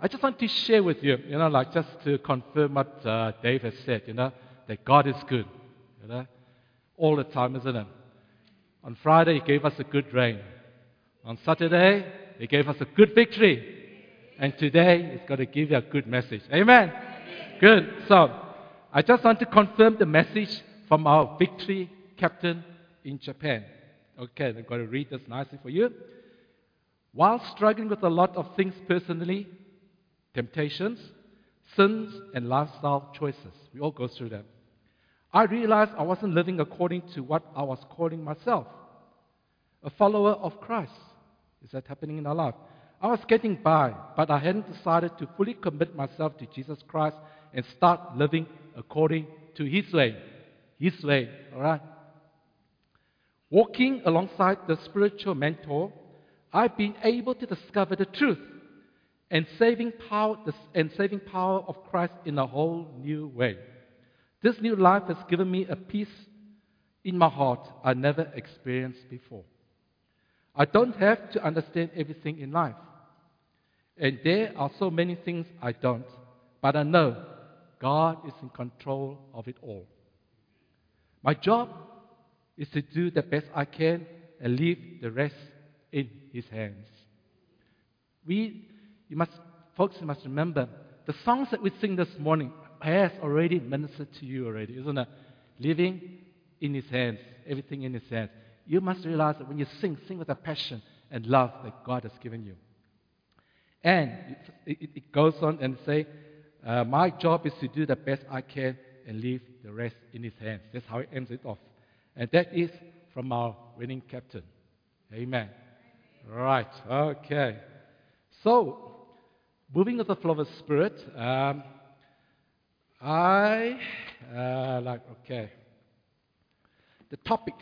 I just want to share with you, like just to confirm what Dave has said, that God is good, all the time, isn't it? On Friday, He gave us a good rain. On Saturday, He gave us a good victory. And today, He's going to give you a good message. Amen? Good. So, I just want to confirm the message from our victory captain in Japan. Okay, I'm going to read this nicely for you. While struggling with a lot of things personally, temptations, sins, and lifestyle choices, we all go through them, I realized I wasn't living according to what I was calling myself, a follower of Christ. Is that happening in our life? I was getting by, but I hadn't decided to fully commit myself to Jesus Christ and start living according to His way. His way, all right? Walking alongside the spiritual mentor, I've been able to discover the truth and saving power of Christ in a whole new way. This new life has given me a peace in my heart I never experienced before. I don't have to understand everything in life. And there are so many things I don't. But I know God is in control of it all. My job is to do the best I can and leave the rest in His hands. Folks, you must remember, the songs that we sing this morning has already ministered to you already, isn't it? Living in His hands, everything in His hands. You must realize that when you sing with a passion and love that God has given you. And it goes on and say, my job is to do the best I can and leave the rest in His hands. That's how it ends it off. And that is from our winning captain. Amen. Right, okay. So, moving with the flow of the Spirit, the topic.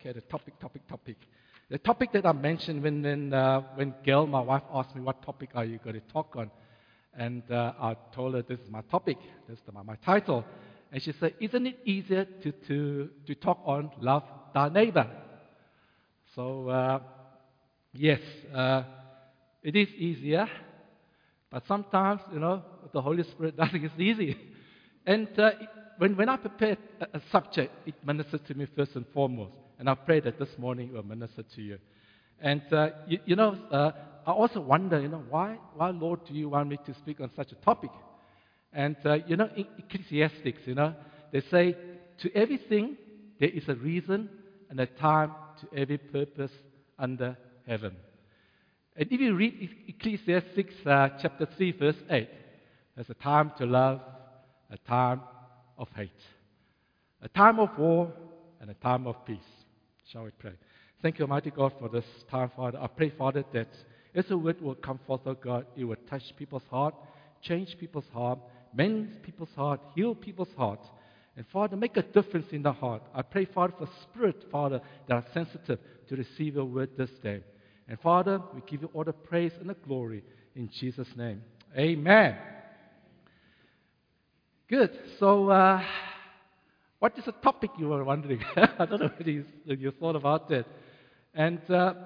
The topic that I mentioned when Gail, my wife, asked me, what topic are you going to talk on? And I told her, this is my topic, this is my title. And she said, isn't it easier to talk on love thy neighbor? So, yes, it is easier. But sometimes, with the Holy Spirit, nothing is easy. And when I prepared a subject, it ministered to me first and foremost. And I pray that this morning it will minister to you. And, I also wonder, why, Lord, do you want me to speak on such a topic? And, in Ecclesiastics, they say, to everything there is a reason and a time to every purpose under heaven. And if you read Ecclesiastes chapter 3, verse 8, there's a time to love, a time of hate, a time of war, and a time of peace. Shall we pray? Thank you, Almighty God, for this time, Father. I pray, Father, that as the word will come forth, oh God, it will touch people's heart, change people's heart, mend people's heart, heal people's heart. And, Father, make a difference in the heart. I pray, Father, for spirit, Father, that are sensitive to receive your word this day. And, Father, we give you all the praise and the glory in Jesus' name. Amen. Good. So, what is the topic, you were wondering? I don't know whether you thought about that. And,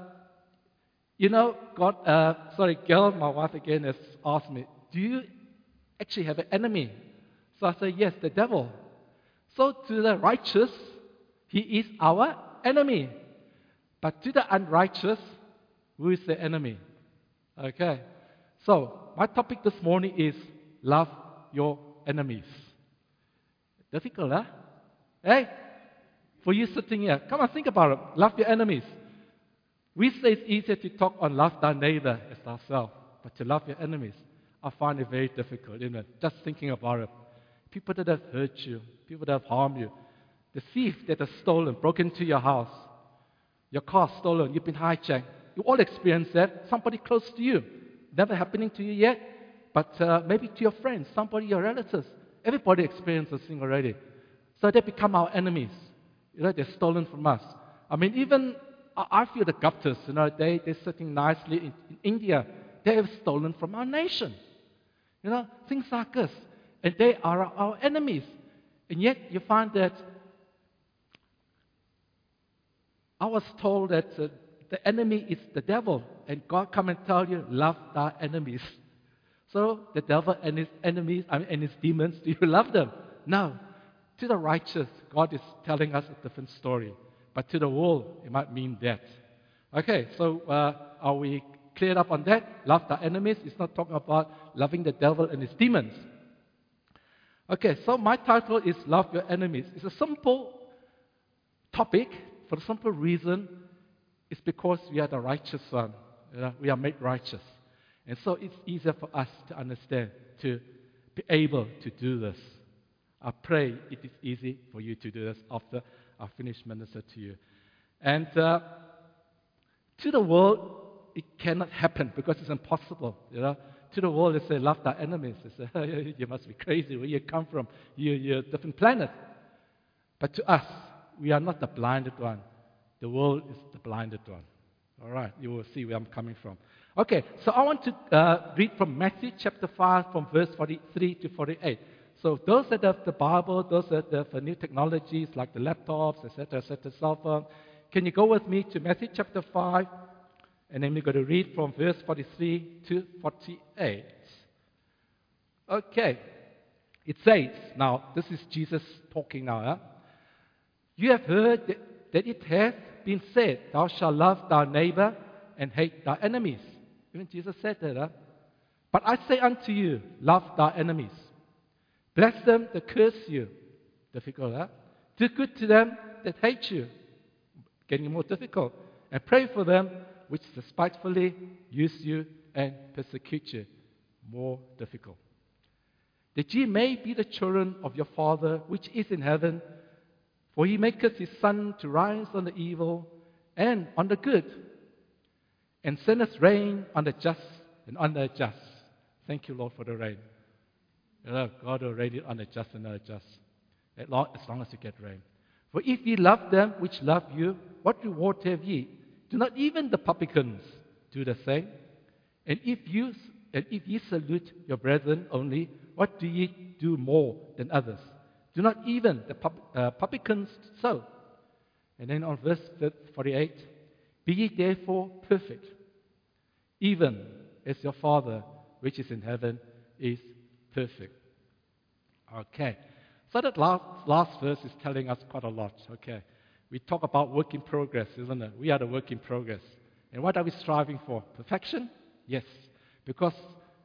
Gail, my wife again, has asked me, do you actually have an enemy? So I say, yes, the devil. So to the righteous, he is our enemy. But to the unrighteous, who is the enemy? Okay. So, my topic this morning is love your enemies. Difficult, huh? Hey? For you sitting here, come on, think about it. Love your enemies. We say it's easier to talk on love thy neighbor as ourselves, but to love your enemies, I find it very difficult, isn't it? Just thinking about it. People that have hurt you, people that have harmed you, the thief that has stolen, broken into your house, your car stolen, you've been hijacked. You all experience that. Somebody close to you. Never happening to you yet, but maybe to your friends, somebody, your relatives. Everybody experiences this thing already. So they become our enemies. They're stolen from us. I mean, even I feel the Guptas, they're sitting nicely in India. They have stolen from our nation. Things like this. And they are our enemies. And yet you find that I was told that the enemy is the devil. And God come and tell you, love thy enemies. So the devil and his enemies, and his demons, do you love them? No. To the righteous, God is telling us a different story. But to the world, it might mean death. Okay, so are we cleared up on that? Love the enemies. It's not talking about loving the devil and his demons. Okay, so my title is Love Your Enemies. It's a simple topic for the simple reason it's because we are the righteous one. We are made righteous. And so it's easier for us to understand, to be able to do this. I pray it is easy for you to do this after I finish minister to you. And to the world, it cannot happen because it's impossible. To the world, they say, love thy enemies. They say, you must be crazy. Where you come from? You're a different planet. But to us, we are not the blinded one. The world is the blinded one. All right, you will see where I'm coming from. Okay, so I want to read from Matthew chapter 5 from verse 43 to 48. So those that have the Bible, those that have the new technologies like the laptops, etc., cell phone, can you go with me to Matthew chapter 5? And then we're going to read from verse 43 to 48. Okay, it says, now this is Jesus talking now. You have heard that it hath been said, thou shalt love thy neighbor and hate thy enemies. Even Jesus said that. But I say unto you, love thy enemies. Bless them that curse you. Difficult, Do good to them that hate you. Getting more difficult. And pray for them which despitefully use you and persecute you. More difficult. That ye may be the children of your Father which is in heaven, for he maketh his sun to rise on the evil and on the good, and sendeth rain on the just and on the unjust. Thank you, Lord, for the rain. God will rain it on the just and the unjust, as long as you get rain. For if ye love them which love you, what reward have ye? Do not even the publicans do the same? And if ye salute your brethren only, what do ye do more than others? Do not even the publicans so? And then on verse 48, be ye therefore perfect, even as your Father which is in heaven is perfect. Okay, so that last verse is telling us quite a lot. Okay, we talk about work in progress, isn't it? We are the work in progress. And what are we striving for? Perfection? Yes, because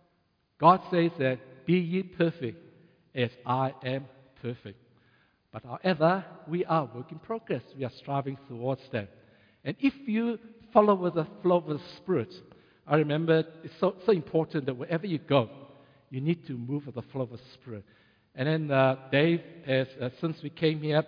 God says that, be ye perfect as I am perfect. But however, we are work in progress. We are striving towards that. And if you follow with the flow of the Spirit, I remember it's so important that wherever you go, you need to move with the flow of the Spirit. And then Dave, since we came here,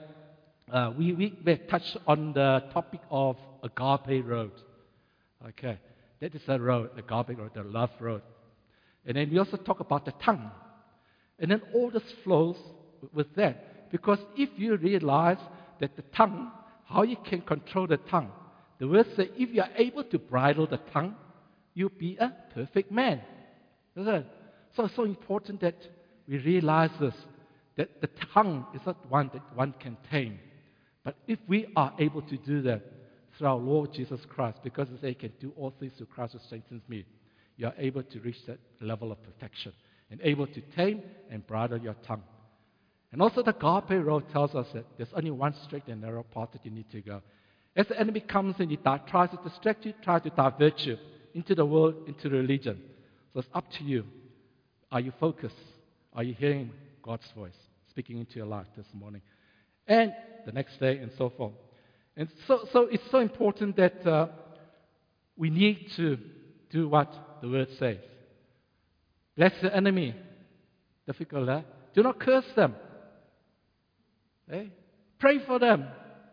we touched on the topic of Agape Road. Okay, that is a road, Agape Road, the love road. And then we also talk about the tongue. And then all this flows with that. Because if you realize that the tongue, how you can control the tongue, the word says, if you are able to bridle the tongue, you'll be a perfect man. Isn't it? So it's so important that we realize this, that the tongue is not one that one can tame. But if we are able to do that through our Lord Jesus Christ, because they can do all things through Christ who strengthens me, you are able to reach that level of perfection and able to tame and bridle your tongue. And also the Agape Road tells us that there's only one straight and narrow path that you need to go. As the enemy comes and he tries to distract you, tries to divert you into the world, into religion. So it's up to you. Are you focused? Are you hearing God's voice speaking into your life this morning? And the next day and so forth. And so it's so important that we need to do what the word says. Bless the enemy. Difficult, huh? Do not curse them. Pray for them.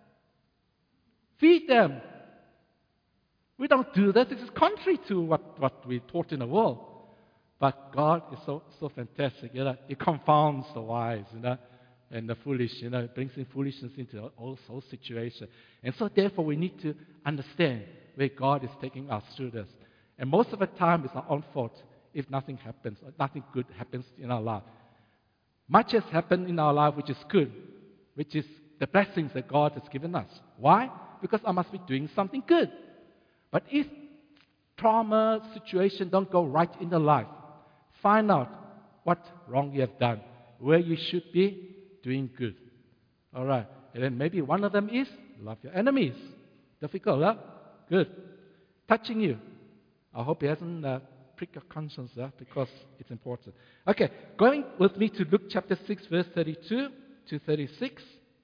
Feed them. We don't do that. This is contrary to what we're taught in the world. But God is so fantastic. He confounds the wise, and the foolish. It brings in foolishness into all situations. And so therefore we need to understand where God is taking us through this. And most of the time it's our own fault if nothing happens, or nothing good happens in our life. Much has happened in our life which is good, which is the blessings that God has given us. Why? Because I must be doing something good. But if trauma situation don't go right in the life, Find out what wrong you have done, where you should be doing good. All right. And then maybe one of them is love your enemies. Difficult, huh? Good. Touching you. I hope it hasn't pricked your conscience, because it's important. Okay, going with me to Luke chapter 6, verse 32 to 36.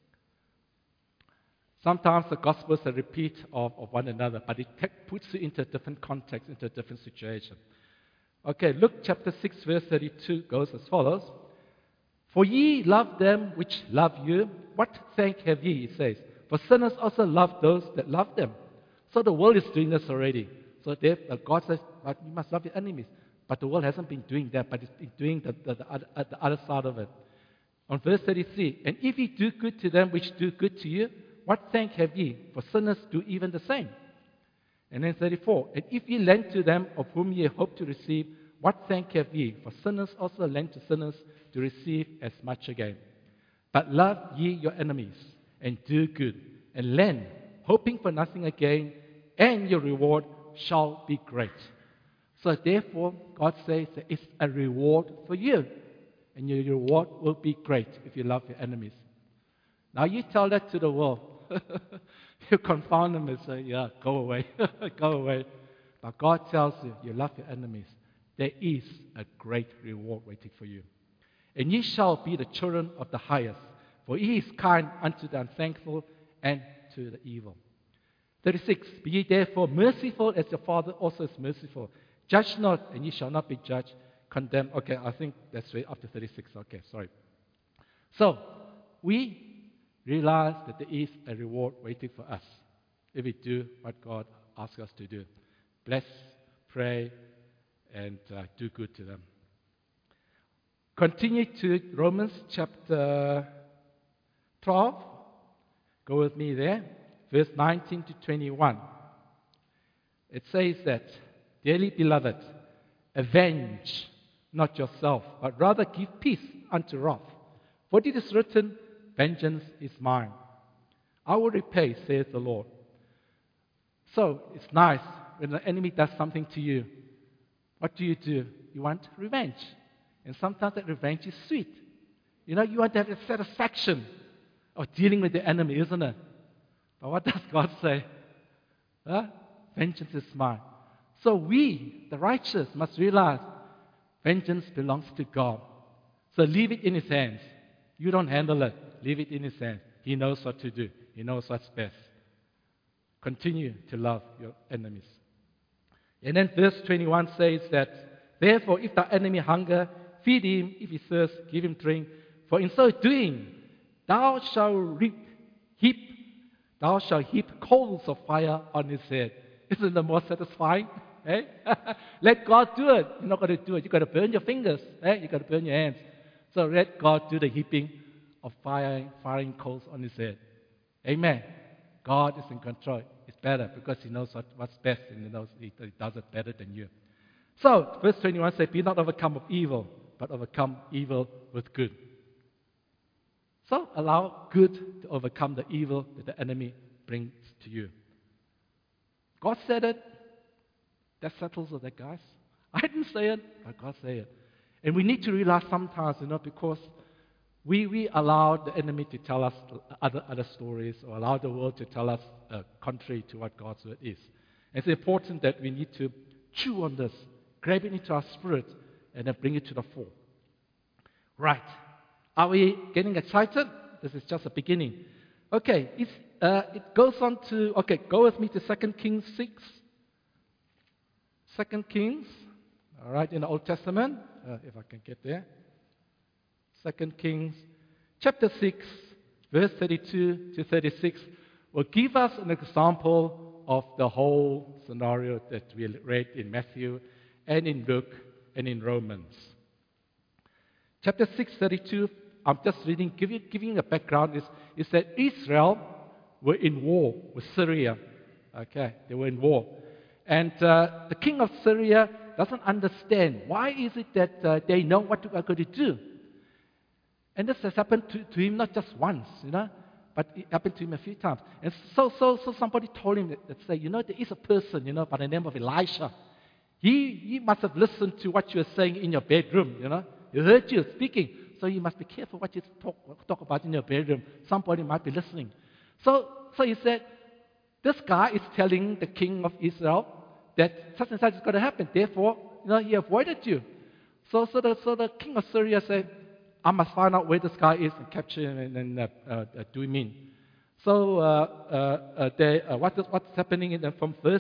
Sometimes the Gospels are a repeat of one another, but it puts you into a different context, into a different situation. Okay, Luke chapter 6, verse 32 goes as follows. For ye love them which love you, what thank have ye, it says. For sinners also love those that love them. So the world is doing this already. So God says, but you must love your enemies. But the world hasn't been doing that, but it's been doing the other side of it. On verse 33, and if ye do good to them which do good to you, what thank have ye? For sinners do even the same. And then 34, and if ye lend to them of whom ye hope to receive, what thank have ye? For sinners also lend to sinners to receive as much again. But love ye your enemies, and do good, and lend, hoping for nothing again, and your reward shall be great. So therefore, God says there is a reward for you, and your reward will be great if you love your enemies. Now you tell that to the world. You confound them and say, yeah, go away, go away. But God tells you, you love your enemies. There is a great reward waiting for you. And ye shall be the children of the highest, for he is kind unto the unthankful and to the evil. 36, be ye therefore merciful as your Father also is merciful. Judge not, and ye shall not be judged. Condemn. Okay, I think that's right after 36. Okay, sorry. So, we realize that there is a reward waiting for us if we do what God asks us to do. Bless, pray, and do good to them. Continue to Romans chapter 12. Go with me there. Verse 19 to 21. It says that, dearly beloved, avenge not yourself, but rather give peace unto wrath. For it is written, vengeance is mine. I will repay, saith the Lord. So, it's nice when the enemy does something to you. What do? You want revenge. And sometimes that revenge is sweet. You want to have the satisfaction of dealing with the enemy, isn't it? But what does God say? Vengeance is mine. So we, the righteous, must realize vengeance belongs to God. So leave it in His hands. You don't handle it. Leave it in His hands. He knows what to do. He knows what's best. Continue to love your enemies. And then verse 21 says that, therefore, if thy enemy hunger, feed him. If he thirst, give him drink. For in so doing, thou shalt heap coals of fire on his head. Isn't it more satisfying? Eh? Let God do it. You're not going to do it. You've got to burn your fingers. You've got to burn your hands. So let God do the heaping of firing coals on his head. Amen. God is in control. It's better because He knows what's best, and He knows He does it better than you. So, verse 21 says, be not overcome of evil, but overcome evil with good. So, allow good to overcome the evil that the enemy brings to you. God said it. That settles it, guys. I didn't say it, but God said it. And we need to realize sometimes, because we allow the enemy to tell us other stories, or allow the world to tell us contrary to what God's word is. It's important that we need to chew on this, grab it into our spirit, and then bring it to the fore. Right. Are we getting excited? This is just a beginning. Okay, it goes on to, go with me to 2 Kings 6. 2 Kings, all right, in the Old Testament, if I can get there. 2 Kings chapter 6, verse 32 to 36 will give us an example of the whole scenario that we read in Matthew and in Luke and in Romans. Chapter 6, 32, I'm just reading, giving a background, is that Israel were in war with Syria. Okay, they were in war. And the king of Syria doesn't understand. Why is it that they know what they're going to do? And this has happened to him not just once, but it happened to him a few times. And so somebody told him that say, there is a person, by the name of Elisha. He must have listened to what you were saying in your bedroom, He heard you speaking. So you must be careful what you talk about in your bedroom. Somebody might be listening. So he said, this guy is telling the king of Israel that such and such is going to happen. Therefore, he avoided you. So the king of Syria said, I must find out where this guy is and capture him and do him in. So what's happening from verse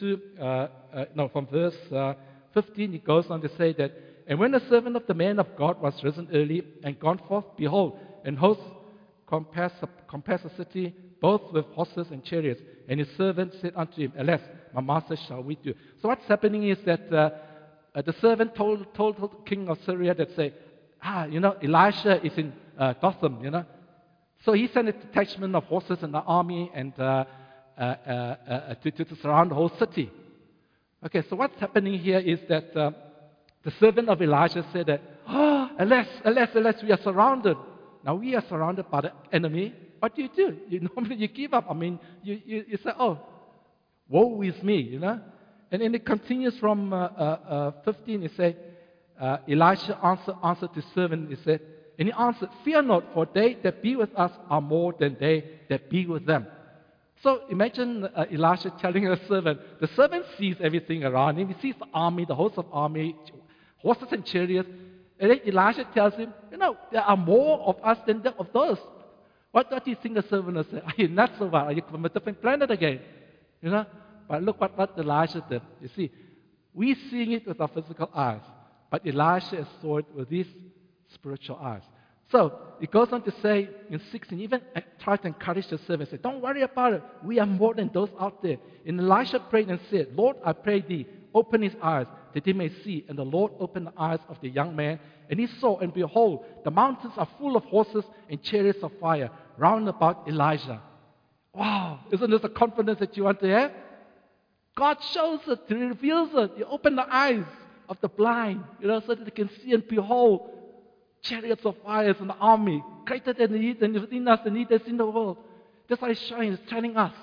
15, it goes on to say that, and when the servant of the man of God was risen early and gone forth, behold, an host compassed the city, both with horses and chariots. And his servant said unto him, Alas, my master shall we do? So what's happening is that the servant told the king of Syria that say, Elisha is in Dothan, So he sent a detachment of horses and the army and to surround the whole city. Okay, so what's happening here is that the servant of Elijah said that, alas, we are surrounded. Now we are surrounded by the enemy. What do? Normally you give up. I mean, you say, woe is me, And then it continues from 15. It says, Elisha answered the servant. He said, and he answered, fear not, for they that be with us are more than they that be with them. So imagine Elisha telling the servant sees everything around him. He sees the army, the host of army, horses and chariots. And then Elisha tells him, there are more of us than of those. What do you think the servant will say? Are you nuts or what? Are you from a different planet again? But look what Elisha did. You see, we're seeing it with our physical eyes. But Elisha saw it with his spiritual eyes. So it goes on to say in 16, even try to encourage the servant, say, don't worry about it. We are more than those out there. And Elisha prayed and said, Lord, I pray thee, open his eyes that he may see. And the Lord opened the eyes of the young man, and he saw, and behold, the mountains are full of horses and chariots of fire round about Elijah. Wow, isn't this the confidence that you want to have? God shows it, He reveals it. He opened the eyes of the blind, so that they can see and behold chariots of fire and the army greater than He and within us and He that's in the world. That's what He's showing, He's telling us.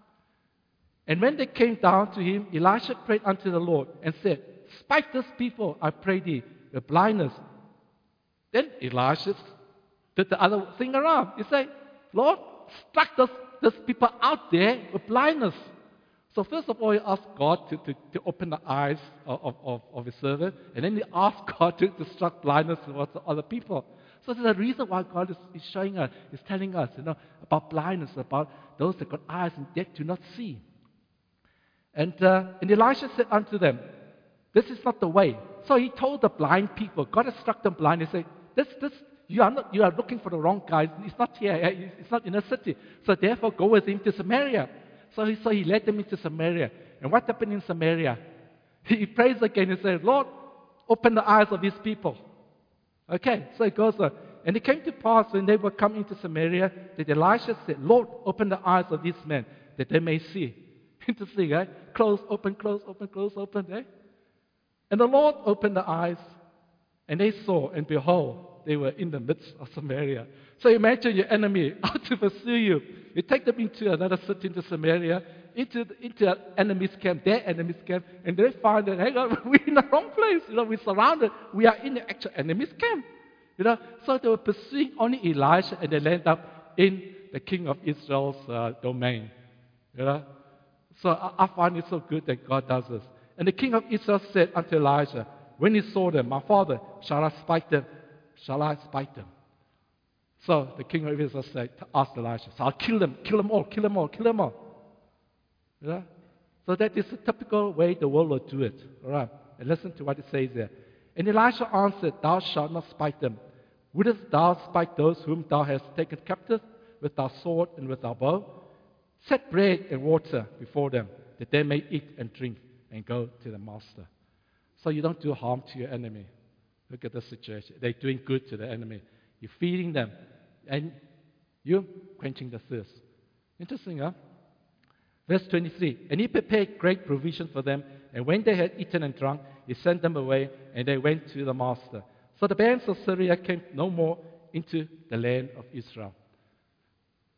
And when they came down to him, Elisha prayed unto the Lord and said, spike this people, I pray thee, with blindness. Then Elisha did the other thing around. He said, Lord, strike those people out there with blindness. So first of all, he asked God to open the eyes of his servant, and then he asked God to strike blindness towards the other people. So there's a reason why God is showing us, is telling us, about blindness, about those that got eyes and yet do not see. And Elisha said unto them, this is not the way. So he told the blind people, God has struck them blind. He said, you are looking for the wrong guy. He's not here. He's not in the city. So therefore, go with him to Samaria. So he led them into Samaria. And what happened in Samaria? He prays again and says, Lord, open the eyes of these people. Okay, so it goes on. And it came to pass when they were coming to Samaria that Elisha said, Lord, open the eyes of these men that they may see. Interesting, eh? Close, open, eh? And the Lord opened the eyes, and they saw, and behold, they were in the midst of Samaria. So imagine your enemy out to pursue you. You take them into another city, into Samaria, into an enemy's camp, their enemy's camp, and they find that, hang on, we're in the wrong place. We're surrounded. We are in the actual enemy's camp. So they were pursuing only Elisha, and they land up in the king of Israel's domain. So I find it so good that God does this. And the king of Israel said unto Elijah, when he saw them, my father, shall I spike them? So the king of Israel said, asked Elisha, so I'll kill them all. So that is the typical way the world will do it. All right. And listen to what it says there. And Elisha answered, thou shalt not spike them. Wouldest thou spike those whom thou hast taken captive with thy sword and with thy bow? Set bread and water before them, that they may eat and drink and go to the master. So you don't do harm to your enemy. Look at the situation. They're doing good to the enemy. You're feeding them, and you're quenching the thirst. Interesting, huh? Verse 23, and he prepared great provision for them, and when they had eaten and drunk, he sent them away, and they went to the master. So the bands of Syria came no more into the land of Israel.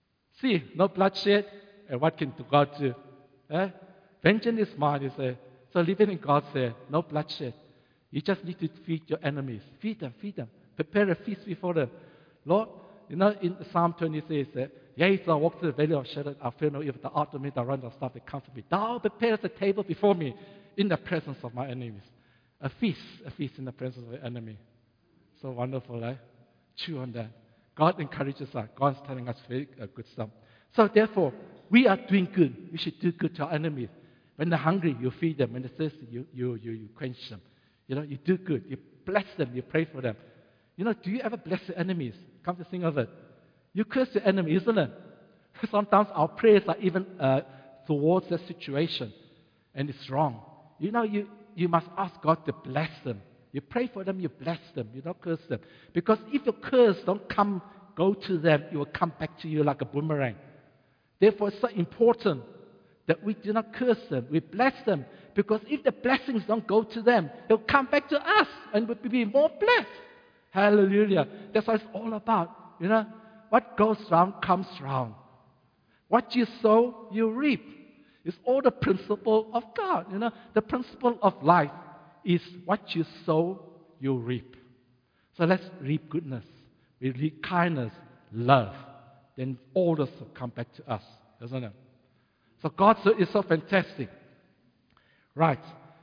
See, no bloodshed, and what can God do? Vengeance is mine, he said. So living in God's there, no bloodshed. You just need to feed your enemies. Feed them, feed them. Prepare a feast before them. Lord, in Psalm 23 it says, yea, though I walk through the valley of shadow, I fear no evil. The art of me, the run of stuff that comfort me. Thou preparest a table before me in the presence of my enemies. A feast in the presence of the enemy. So wonderful, right? Chew on that. God encourages us. God's telling us very good stuff. So therefore, we are doing good. We should do good to our enemies. When they're hungry, you feed them. When they're thirsty, you quench them. You do good. You bless them. You pray for them. Do you ever bless your enemies? Come to think of it. You curse your enemy, isn't it? Sometimes our prayers are even towards that situation. And it's wrong. You must ask God to bless them. You pray for them, you bless them. You don't curse them. Because if your curse don't go to them, it will come back to you like a boomerang. Therefore, it's so important that we do not curse them. We bless them. Because if the blessings don't go to them, they'll come back to us and we'll be more blessed. Hallelujah. That's what it's all about. What goes round comes round. What you sow, you reap. It's all the principle of God. The principle of life is what you sow, you reap. So let's reap goodness. We reap kindness, love. Then all this will come back to us, isn't it? So God is so fantastic. Right.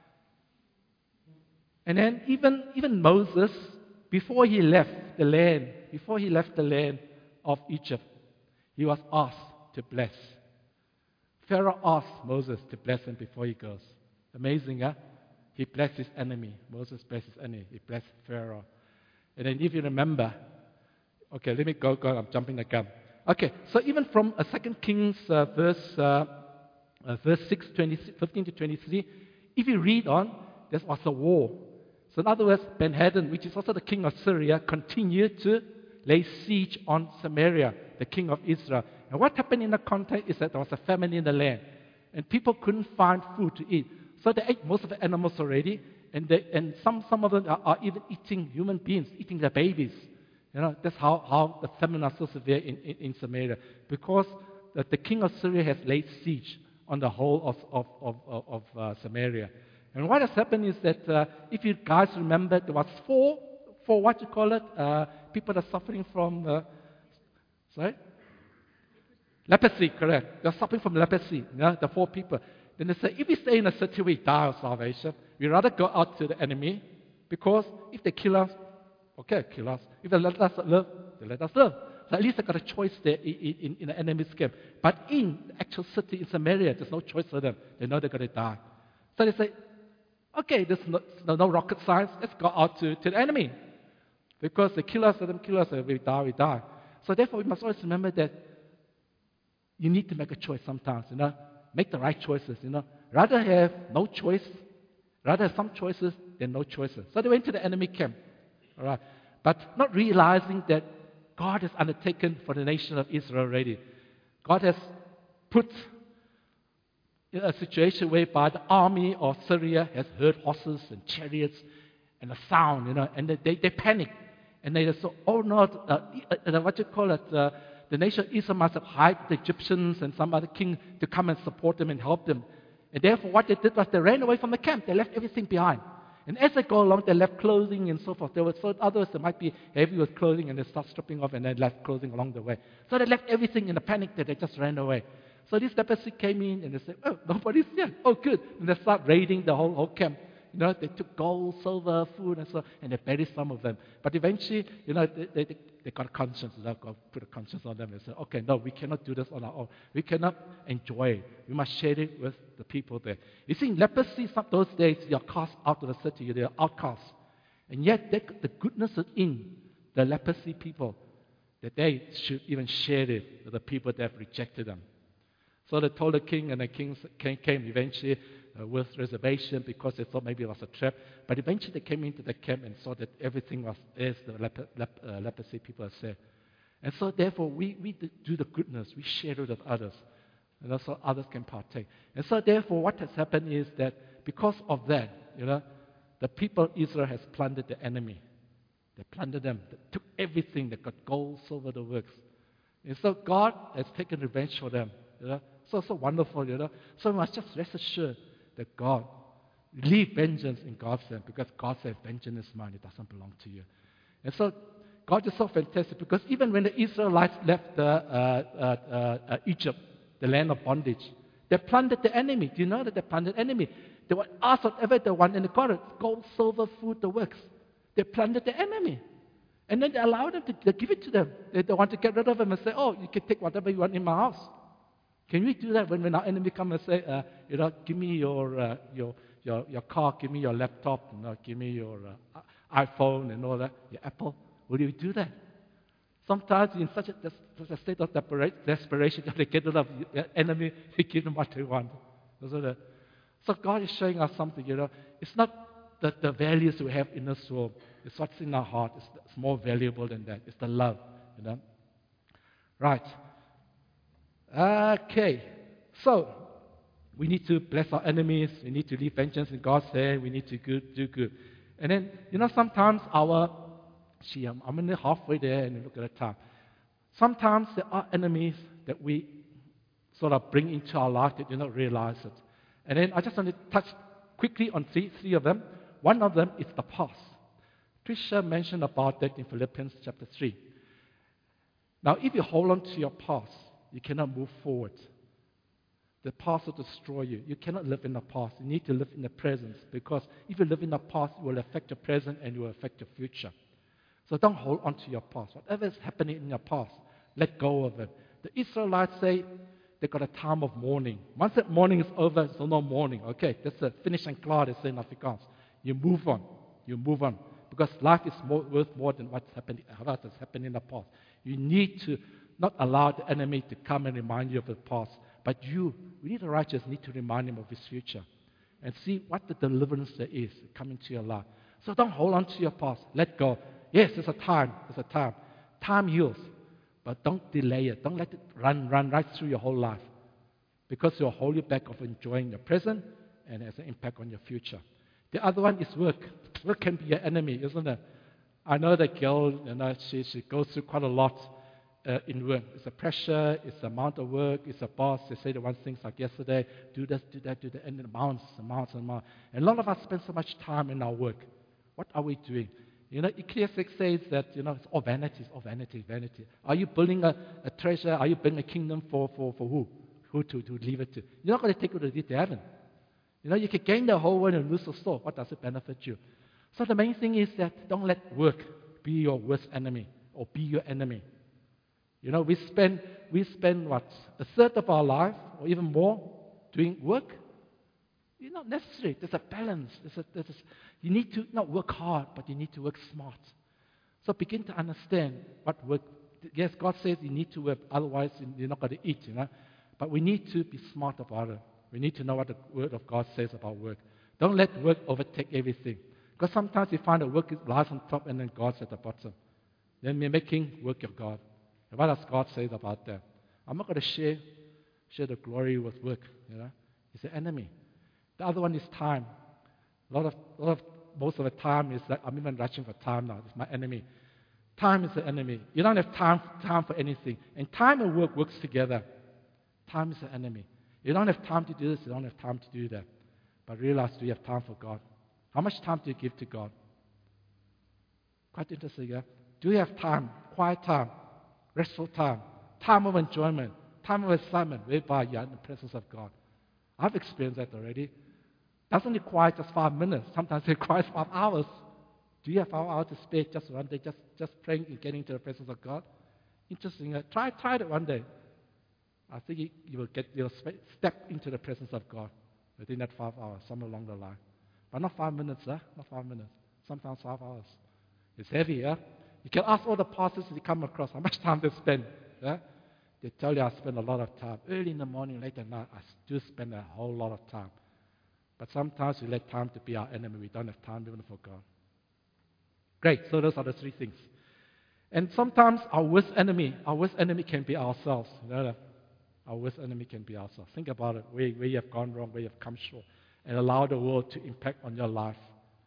And then even Moses, before he left the land of Egypt, he was asked to bless. Pharaoh asked Moses to bless him before he goes. Amazing, huh? He blessed his enemy. Moses blessed his enemy. He blessed Pharaoh. And then if you remember, okay, let me go. I'm jumping the gun. Okay, so even from 2 Kings verse 6, 15 to 23, if you read on, there was a war. So in other words, Ben-Hadad, which is also the king of Syria, continued to lay siege on Samaria, the king of Israel. And what happened in the context is that there was a famine in the land, and people couldn't find food to eat. So they ate most of the animals already, and some of them are even eating human beings, eating their babies. That's how the famine was so severe in Samaria, because the king of Syria has laid siege on the whole of Samaria. And what has happened is that, if you guys remember, there was four what you call it, people that are suffering from, leprosy, correct. They're suffering from leprosy, the 4 people. Then they say, if we stay in a city, we die of starvation. We'd rather go out to the enemy, because if they kill us, okay, kill us. If they let us live, they let us live. So at least they got a choice there in the enemy's camp. But in the actual city in Samaria, there's no choice for them. They know they're going to die. So they say, okay, there's no rocket science. Let's go out to the enemy. Because they kill us, let them kill us, and we die. So therefore, we must always remember that you need to make a choice sometimes, Make the right choices, Rather have no choice, rather have some choices than no choices. So they went to the enemy camp, all right? But not realizing that God has undertaken for the nation of Israel already. God has put in a situation whereby the army of Syria has heard horses and chariots and a sound, and they panic. And they say, oh no, the nation of Israel must have hired the Egyptians and some other king to come and support them and help them. And therefore what they did was they ran away from the camp. They left everything behind. And as they go along, they left clothing and so forth. There were others that might be heavy with clothing, and they start stripping off, and they left clothing along the way. So they left everything in a panic that they just ran away. So this leprosy came in, and they said, oh, nobody's here. Oh, good. And they start raiding the whole camp. They took gold, silver, food, and they buried some of them. But eventually, they got a conscience. God put a conscience on them and said, okay, no, we cannot do this on our own. We cannot enjoy it. We must share it with the people there. You see, in leprosy, those days, you're cast out of the city. They're outcasts. And yet, the goodness is in the leprosy people, that they should even share it with the people that have rejected them. So they told the king, and the king came eventually with reservation, because they thought maybe it was a trap. But eventually they came into the camp and saw that everything was as the leprosy people had said. And so therefore we do the goodness. We share it with others. And also others can partake. And so therefore what has happened is that because of that, the people of Israel has plundered the enemy. They plundered them. They took everything. They got gold, silver, the works. And so God has taken revenge for them. So wonderful, So we must just rest assured that God, Leave vengeance in God's hand, because God said, vengeance is mine, it doesn't belong to you. And so God is so fantastic, because even when the Israelites left Egypt, the land of bondage, they plundered the enemy. Do you know that they plundered the enemy? They would ask whatever they want, and they got it: gold, silver, food, the works. They plundered the enemy. And then they allowed them to give it to them. They want to get rid of them and say, oh, you can take whatever you want in my house. Can we do that when our enemy come and say, give me your car, give me your laptop, give me your iPhone and all that, your Apple? Will you do that? Sometimes in such a state of desperation, that they get rid of the enemy, they give them what they want. So God is showing us something, It's not the values we have in this world. It's what's in our heart. It's more valuable than that. It's the love, Right. Okay. So, we need to bless our enemies. We need to leave vengeance in God's hand. We need to do good. And then, sometimes I'm only halfway there and look at the time. Sometimes there are enemies that we sort of bring into our life that do not realize it. And then I just want to touch quickly on three of them. One of them is the past. Tricia mentioned about that in Philippians chapter 3. Now, if you hold on to your past, you cannot move forward. The past will destroy you. You cannot live in the past. You need to live in the present, because if you live in the past, it will affect your present and it will affect your future. So don't hold on to your past. Whatever is happening in your past, let go of it. The Israelites say they got a time of mourning. Once that mourning is over, it's no mourning. Okay, that's a finish and clear, they say in Afrikaans. You move on. You move on. Because life is worth more than what has happened in the past. You need to not allow the enemy to come and remind you of the past. But we need the righteous, need to remind him of his future. And see what the deliverance there is coming to your life. So don't hold on to your past. Let go. Yes, there's a time. There's a time. Time heals. But don't delay it. Don't let it run right through your whole life. Because it will hold you back of enjoying your present and has an impact on your future. The other one is work. Work can be your enemy, isn't it? I know that girl, she goes through quite a lot in work. It's the pressure, it's the amount of work, it's the boss. They say the one things like yesterday, do this, do that, and it mounts. And a lot of us spend so much time in our work. What are we doing? Ecclesiastes says that, it's all vanity, it's all vanity, vanity. Are you building a treasure? Are you building a kingdom for who? Who to leave it to? You're not going to take it to heaven. You can gain the whole world and lose the soul. What does it benefit you? So the main thing is that don't let work be your worst enemy or be your enemy. We spend what? A third of our life or even more doing work. It's not necessary. There's a balance. You need to not work hard, but you need to work smart. So begin to understand what work. Yes, God says you need to work, otherwise you're not going to eat, But we need to be smart about it. We need to know what the Word of God says about work. Don't let work overtake everything. Because sometimes you find that work lies on top and then God's at the bottom. Then we're making work your God. And what does God say about that? I'm not going to share the glory with work. It's the enemy. The other one is time. Most of the time is that I'm even rushing for time now. It's my enemy. Time is the enemy. You don't have time for anything. And time and work works together. Time is the enemy. You don't have time to do this, you don't have time to do that. But realize, do you have time for God? How much time do you give to God? Quite interesting, yeah? Do you have time, quiet time, restful time, time of enjoyment, time of excitement, whereby you're in the presence of God? I've experienced that already. Doesn't require just 5 minutes. Sometimes it requires 5 hours. Do you have 5 hours to spare just one day, just praying and getting to the presence of God? Interesting. Try it one day. I think you'll step into the presence of God within that 5 hours, somewhere along the line. But not 5 minutes, Not 5 minutes. Sometimes 5 hours. It's heavy, yeah? You can ask all the pastors you come across how much time they spend. Yeah? They tell you I spend a lot of time. Early in the morning, late at night, I do spend a whole lot of time. But sometimes we let time to be our enemy. We don't have time even for God. Great, so those are the 3 things. And sometimes our worst enemy can be ourselves. Our worst enemy can be ourselves. Think about it, where you have gone wrong, where you have come short, and allow the world to impact on your life.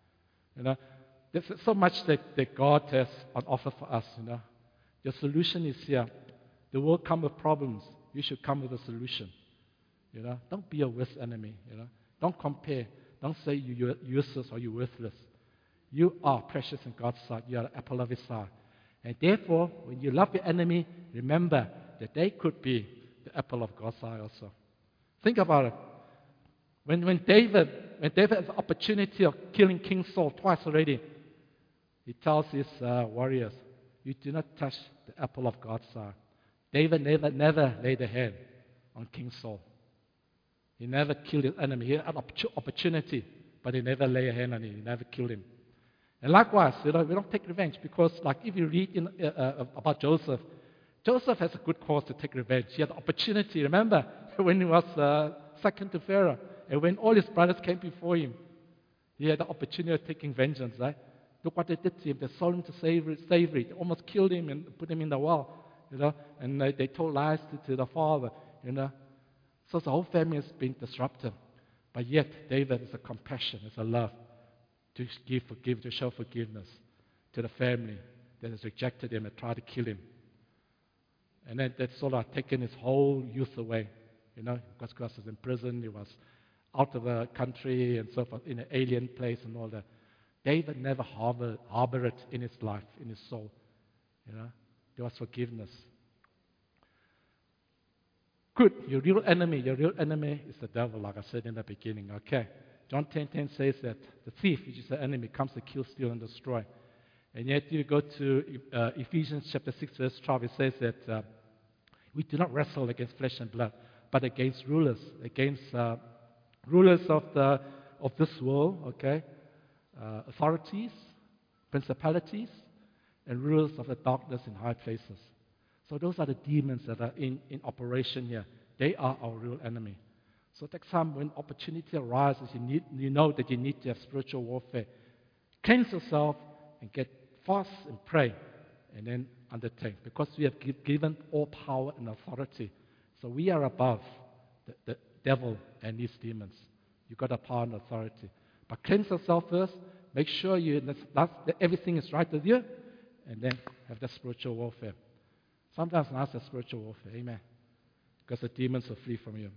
There's so much that God has on offer for us. Your solution is here. The world comes with problems. You should come with a solution. Don't be your worst enemy. Don't compare. Don't say you're useless or you're worthless. You are precious in God's sight. You are the apple of His eye. And therefore, when you love your enemy, remember that they could be the apple of God's eye also. Think about it. When David had the opportunity of killing King Saul twice already, he tells his warriors, you do not touch the apple of God's eye. David never laid a hand on King Saul. He never killed his enemy. He had an opportunity, but he never laid a hand on him. He never killed him. And likewise, we don't take revenge because, like if you read about Joseph, Joseph has a good cause to take revenge. He had the opportunity. Remember when he was second to Pharaoh, and when all his brothers came before him, he had the opportunity of taking vengeance. Right? Look what they did to him. They sold him to slavery. They almost killed him and put him in the well. And they told lies to the father. So the whole family has been disrupted. But yet, David is a compassion, is a love to to show forgiveness to the family that has rejected him and tried to kill him. And then that sort of taken his whole youth away. Because God was in prison, he was out of the country and so forth, in an alien place and all that. David never harbored it in his life, in his soul. There was forgiveness. Good. Your real enemy is the devil, like I said in the beginning. Okay. John 10:10 says that the thief, which is the enemy, comes to kill, steal, and destroy. And yet you go to Ephesians chapter 6, verse 12, it says that we do not wrestle against flesh and blood, but against rulers of this world, okay, authorities, principalities, and rulers of the darkness in high places. So those are the demons that are in operation here. They are our real enemy. So next time when opportunity arises, you know that you need to have spiritual warfare. Cleanse yourself and get fast and pray, and then undertake. Because we have given all power and authority. So we are above the devil and his demons. You've got a power and authority. But cleanse yourself first. Make sure that everything is right with you, and then have the spiritual warfare. Sometimes not the spiritual warfare, amen. Because the demons will flee from you.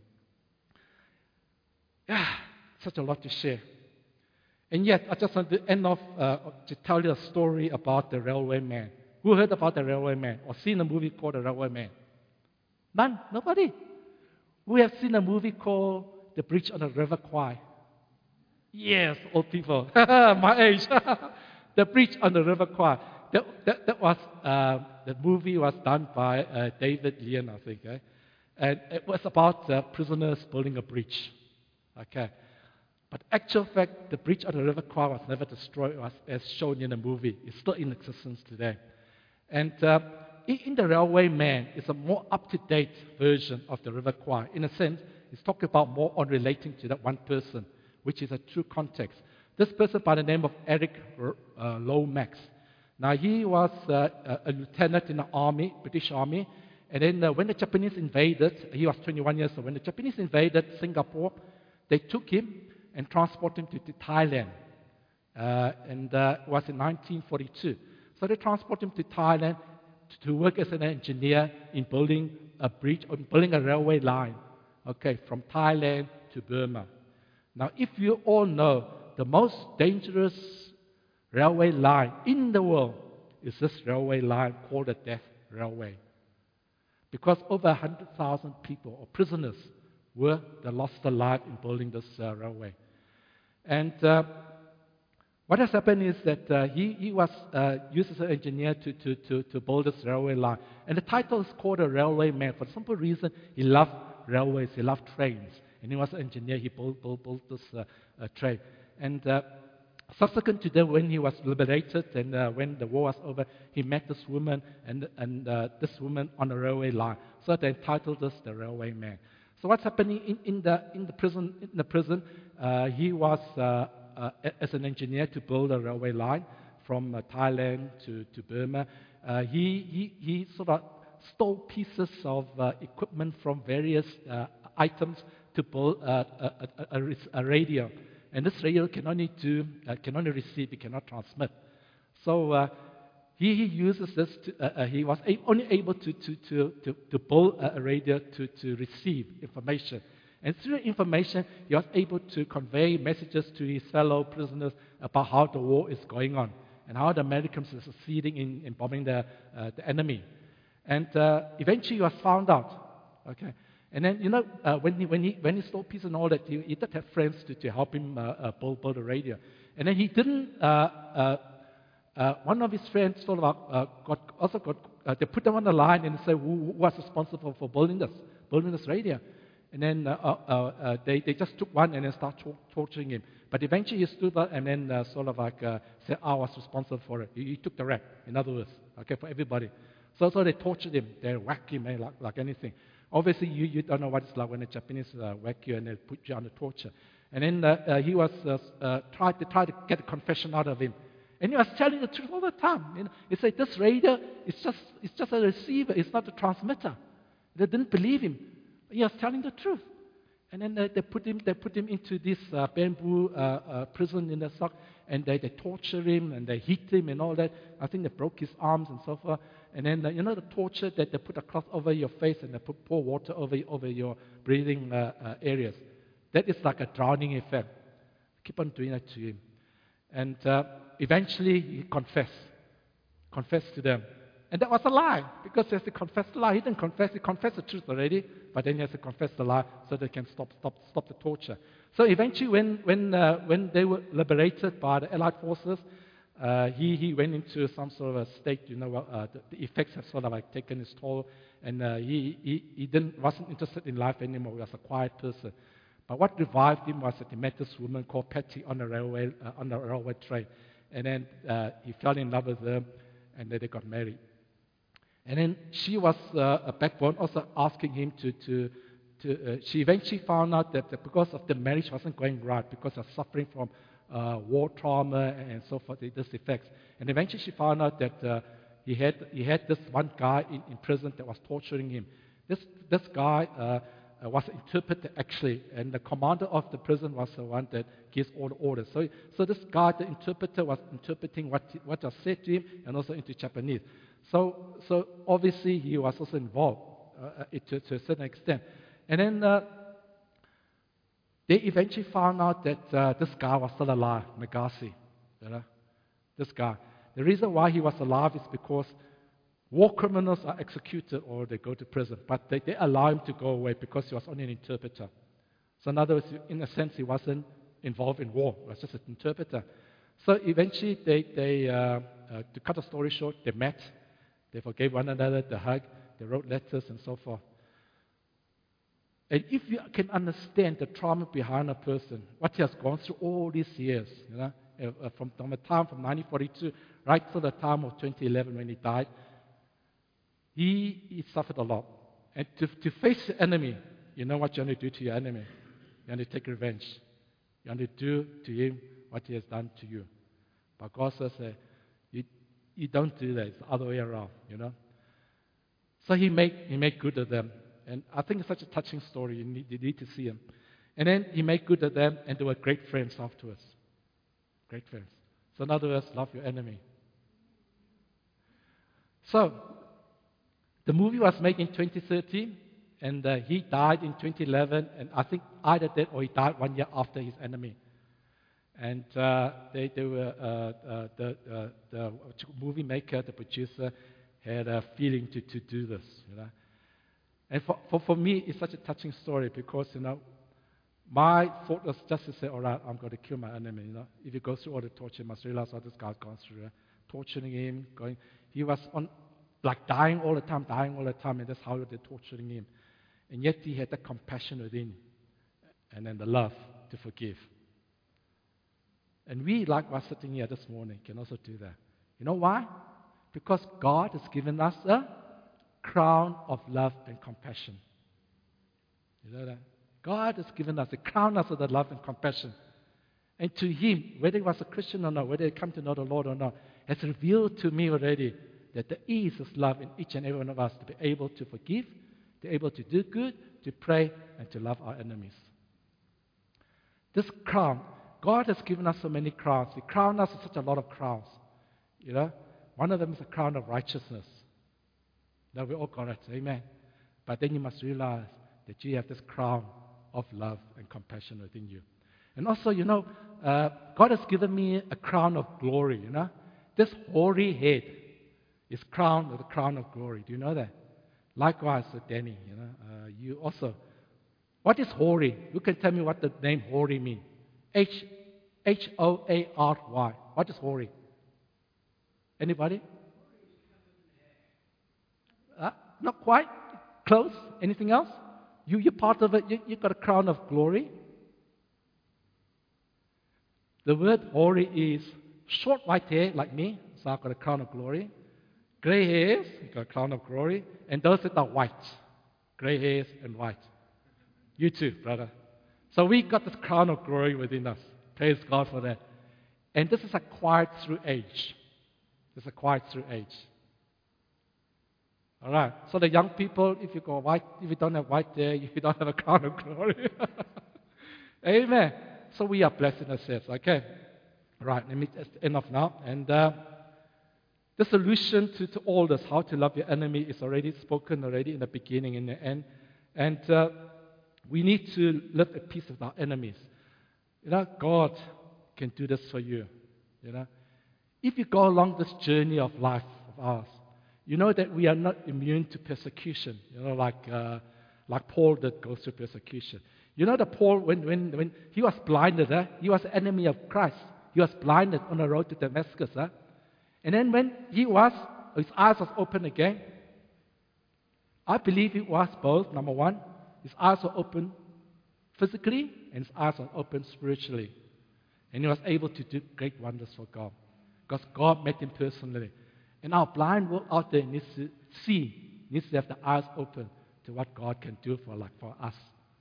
Yeah, such a lot to share. And yet, I just want to end off to tell you a story about the railway man. Who heard about the railway man or seen a movie called The Railway Man? None? Nobody? We have seen a movie called The Bridge on the River Kwai. Yes, old people, my age. The Bridge on the River Kwai. That was the movie was done by David Lean, I think, and it was about prisoners building a bridge. Okay, but actual fact, the bridge on the River Kwai was never destroyed, as shown in the movie. It's still in existence today. And in The Railway Man, it's a more up-to-date version of the River Kwai. In a sense, it's talking about more on relating to that one person, which is a true context. This person by the name of Eric Lomax. Now, he was a lieutenant in the army, British Army. And then when the Japanese invaded, he was 21 years old. When the Japanese invaded Singapore, they took him and transported him to Thailand. And it was in 1942. So they transported him to Thailand to work as an engineer in building a bridge, or building a railway line, okay, from Thailand to Burma. Now, if you all know, the most dangerous railway line in the world is this railway line called the Death Railway. Because over 100,000 people or prisoners lost their life in building this railway. And what has happened is that he was used as an engineer to build this railway line. And the title is called A Railway Man for the simple reason he loved railways, he loved trains. And he was an engineer, he built this train. And subsequent to that, when he was liberated and when the war was over, he met this woman and this woman on a railway line. So they entitled this The Railway Man. So what's happening in the prison? In the prison, he was as an engineer to build a railway line from Thailand to Burma. He sort of stole pieces of equipment from various items to build a radio. And this radio can only receive, it cannot transmit. So he uses this. He was only able to build a radio to receive information. And through information, he was able to convey messages to his fellow prisoners about how the war is going on and how the Americans are succeeding in bombing the enemy. And eventually he was found out. Okay. And then, when he stole peace and all that, he did have friends to help him build a radio. And then he didn't, one of his friends sort of they put them on the line and said, who was responsible for building this radio? And then they just took one and then started torturing him. But eventually he stood up and then said, I was responsible for it. He took the rap, in other words, okay, for everybody. So they tortured him. They whacked him like anything. Obviously, you don't know what it's like when the Japanese whack you and they put you under torture. And then he was tried to get a confession out of him. And he was telling the truth all the time. He said, this radio is just a receiver. It's not a transmitter. They didn't believe him. He was telling the truth. And then they put him into this bamboo prison in the sock, and they torture him and they hit him and all that. I think they broke his arms and so forth. And then the torture that they put a cloth over your face and they pour water over your breathing areas. That is like a drowning effect. Keep on doing that to him. And eventually he confessed to them. And that was a lie, because he has to confess the lie. He didn't confess, he confessed the truth already, but then he has to confess the lie so they can stop the torture. So eventually when they were liberated by the Allied forces, he went into some sort of a state, the effects have sort of like taken his toll, and he wasn't interested in life anymore. He was a quiet person. But what revived him was that he met this woman called Patty on the railway train. And then he fell in love with her, and then they got married. And then she was a backbone, also asking him to she eventually found out that because of the marriage wasn't going right, because of suffering from war trauma and so forth, these effects. And eventually she found out that he had this one guy in prison that was torturing him. This guy was an interpreter actually, and the commander of the prison was the one that gives all the orders. So this guy, the interpreter, was interpreting what was said to him and also into Japanese. So obviously he was also involved to a certain extent. And then they eventually found out that this guy was still alive, Megasi. This guy. The reason why he was alive is because war criminals are executed or they go to prison, but they allow him to go away because he was only an interpreter. So in other words, in a sense, he wasn't involved in war. He was just an interpreter. So eventually, to cut the story short, they met. They forgave one another, they hugged, they wrote letters and so forth. And if you can understand the trauma behind a person, what he has gone through all these years, from the time from 1942 right to the time of 2011 when he died, he suffered a lot. And to face the enemy, you know what you want to do to your enemy? You want to take revenge. You want to do to him what he has done to you. But God says, you don't do that. It's the other way around, So he made good of them. And I think it's such a touching story. You need to see him. And then he made good of them, and they were great friends afterwards. Great friends. So in other words, love your enemy. So the movie was made in 2013, and he died in 2011, and I think either that or he died 1 year after his enemy. And they were the movie maker, the producer, had a feeling to do this, And for me, it's such a touching story because, my thought was just to say, all right, I'm going to kill my enemy, If you go through all the torture, you must realize what this guy's gone through, torturing him, he was dying all the time, and that's how they're torturing him. And yet he had the compassion within, and then the love to forgive. And we, like we're sitting here this morning, can also do that. You know why? Because God has given us a crown of love and compassion. You know that? God has given us a crown of that love and compassion. And to him, whether he was a Christian or not, whether he come to know the Lord or not, has revealed to me already that there is this love in each and every one of us to be able to forgive, to be able to do good, to pray, and to love our enemies. This crown, God has given us so many crowns. He crowned us with such a lot of crowns. One of them is a crown of righteousness. Now we all got it, amen. But then you must realize that you have this crown of love and compassion within you. And also, God has given me a crown of glory, This hoary head is crowned with a crown of glory. Do you know that? Likewise with Danny, you also. What is hoary? Who can tell me what the name hoary means? Hoary. What is hoary? Anybody? Not quite. Close. Anything else? You're part of it. You got a crown of glory. The word hoary is short white hair like me, so I've got a crown of glory. Gray hairs, you've got a crown of glory. And those that are white. Gray hairs and white. You too, brother. So we got this crown of glory within us. Praise God for that. And this is acquired through age. It's acquired through age. All right. So the young people, if you don't have white hair, you don't have a crown of glory. Amen. So we are blessed in ourselves. Okay. Right. Let me just end off now. And the solution to all this, how to love your enemy, is already spoken in the beginning and the end. And we need to live at peace with our enemies. God can do this for you. If you go along this journey of life of ours, you know that we are not immune to persecution. Like Paul did go through persecution. That Paul, when he was blinded, he was an enemy of Christ. He was blinded on the road to Damascus. And then when his eyes was open again, I believe it was both. Number one, his eyes were open physically and his eyes were open spiritually. And he was able to do great wonders for God. Because God met him personally. And our blind world out there needs to have the eyes open to what God can do for us.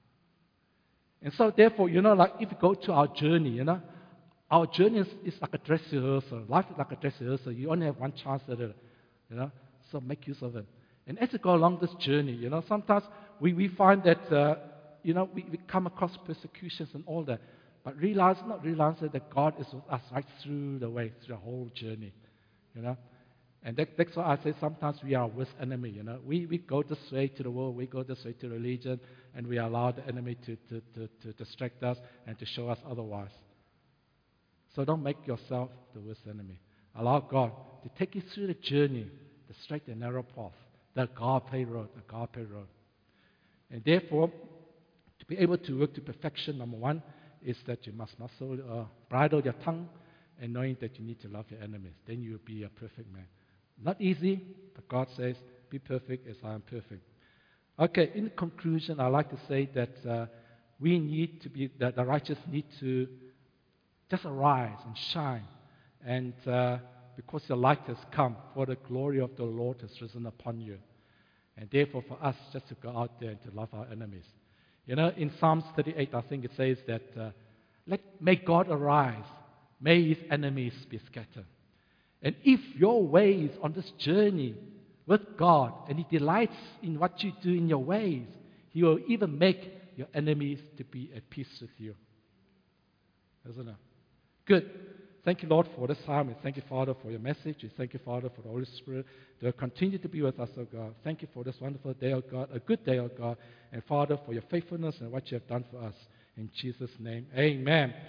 And so therefore, if you go to our journey, our journey is like a dress rehearsal. Life is like a dress rehearsal. You only have one chance at it, so make use of it. And as you go along this journey, sometimes we find that, we come across persecutions and all that. But not realize that God is with us right through the way, through the whole journey, And that's why I say sometimes we are our worst enemy, We go this way to the world, we go this way to religion, and we allow the enemy to distract us and to show us otherwise. So don't make yourself the worst enemy. Allow God to take you through the journey, the straight and narrow path, the agape road. And therefore, to be able to work to perfection, number one, is that you must bridle your tongue and knowing that you need to love your enemies. Then you will be a perfect man. Not easy, but God says, be perfect as I am perfect. Okay, in conclusion, I'd like to say that we need to be, that the righteous need to just arise and shine. And because your light has come, for the glory of the Lord has risen upon you. And therefore for us just to go out there and to love our enemies. In Psalms 38, I think it says that, may God arise, may his enemies be scattered. And if your ways on this journey with God, and he delights in what you do in your ways, he will even make your enemies to be at peace with you. Isn't it? Good. Thank you, Lord, for this time. And thank you, Father, for your message. And thank you, Father, for the Holy Spirit to continue to be with us, O God. Thank you for this wonderful day, O God, a good day, O God. And Father, for your faithfulness and what you have done for us. In Jesus' name, amen.